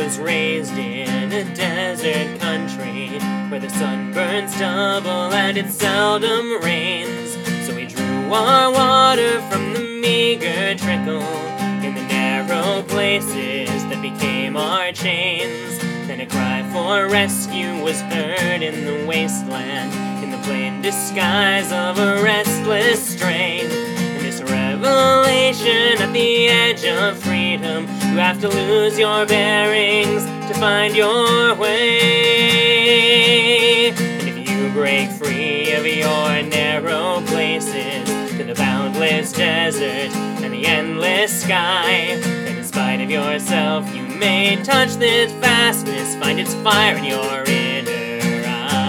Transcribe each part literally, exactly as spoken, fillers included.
was raised in a desert country where the sun burns double and it seldom rains. So we drew our water from the meager trickle in the narrow places that became our chains. Then a cry for rescue was heard in the wasteland, in the plain disguise of a restless strain. In this revelation at the edge of freedom, you have to lose your bearings to find your way. And if you break free of your narrow places to the boundless desert and the endless sky, then in spite of yourself you may touch this vastness, find its fire in your inner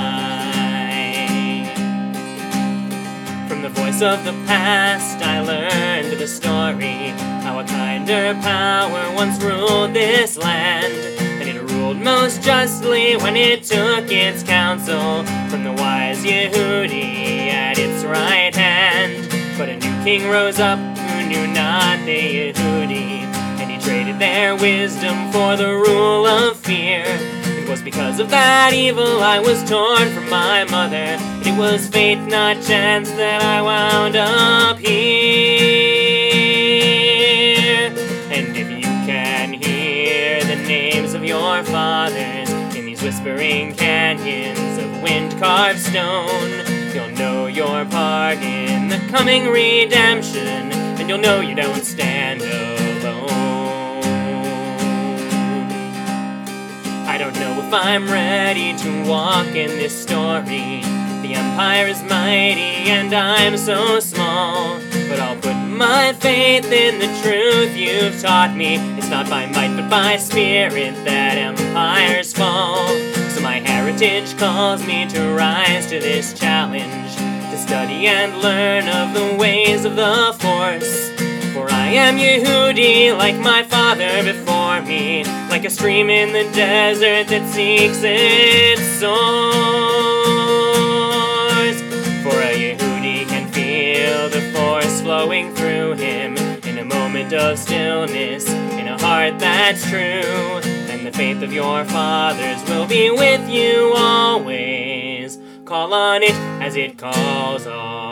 eye. From the voice of the past I learned the story, how a kinder power once ruled this land, and it ruled most justly when it took its counsel from the wise Yehudi at its right hand. But a new king rose up who knew not the Yehudi, and he traded their wisdom for the rule of fear. It was because of that evil I was torn from my mother, and it was fate, not chance, that I wound up here. And if you can hear the names of your fathers in these whispering canyons of wind-carved stone, you'll know your part in the coming redemption, and you'll know you don't stand alone. I don't know if I'm ready to walk in this story. The Empire is mighty and I'm so small, but I'll put my faith in the truth you've taught me. It's not by might but by spirit that empires fall. So my heritage calls me to rise to this challenge, to study and learn of the ways of the Force. For I am Yehudi, like my father before me, like a stream in the desert that seeks its source. For a Yehudi can feel the Force flowing through him in a moment of stillness, in a heart that's true. And the faith of your fathers will be with you always. Call on it as it calls on.